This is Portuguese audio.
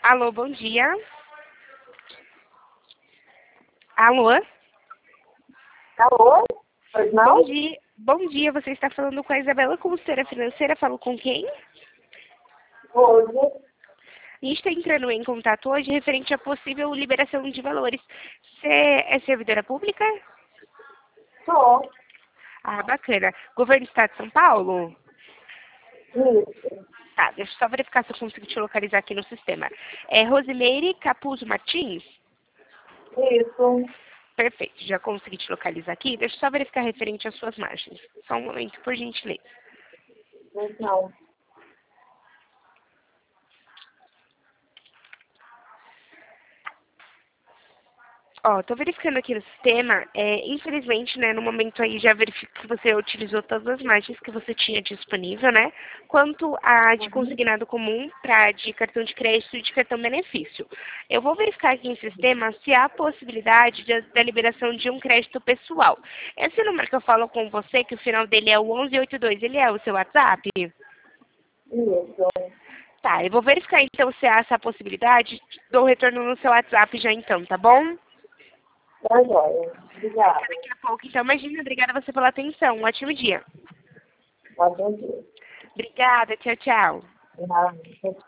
Alô, bom dia. Alô? Alô? Pois não? Bom dia. Bom dia, você está falando com a Isabela, consultora financeira. Falo com quem? Hoje, A gente está entrando em contato hoje referente à possível liberação de valores. Você é servidora pública? sou. Ah, bacana. Governo do Estado de São Paulo? Isso. Tá, deixa eu só verificar se eu consigo te localizar aqui no sistema. É Rosimeire Capuzzo Martins? Isso. Perfeito, já consegui te localizar aqui. Deixa eu só verificar referente às suas margens. Só um momento, por gentileza. Pois não. Ó, tô verificando aqui no sistema, infelizmente, né, no momento aí já verifico que você utilizou todas as margens que você tinha disponível, né, quanto a de Uhum. consignado comum para de cartão de crédito e de cartão benefício. Eu vou verificar aqui no sistema se há possibilidade da liberação de um crédito pessoal. Esse número que eu falo com você, que o final dele é o 1182, ele é o seu WhatsApp? Isso. Tá, eu vou verificar então se há essa possibilidade, dou retorno no seu WhatsApp já então, tá bom? Tá joia. Até Obrigada. daqui a pouco. Então, imagina, obrigada a você pela atenção. Um ótimo dia. Pode ir. Obrigada, tchau, tchau. Nada.